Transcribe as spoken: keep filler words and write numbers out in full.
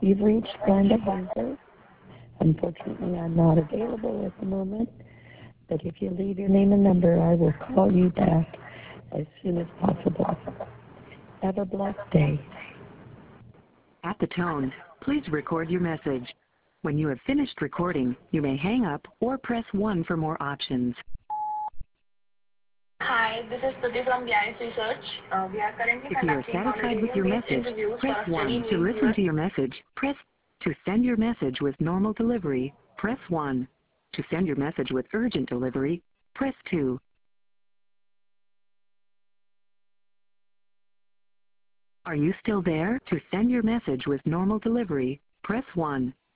You've reached Brenda Hunter. Unfortunately, I'm not available at the moment, but if you leave your name and number, I will call you back as soon as possible. Have a blessed day. At the tone, please record your message. When you have finished recording, you may hang up or press one for more options. Hi, this is Priti from B I S Research. Uh, we are currently If you are conducting satisfied with your auditorium-based message, interviews press for a study one. To in listen U S. to your message, press to send your message with normal delivery, press one. To send your message with urgent delivery, press two. Are you still there? To send your message with normal delivery, press one.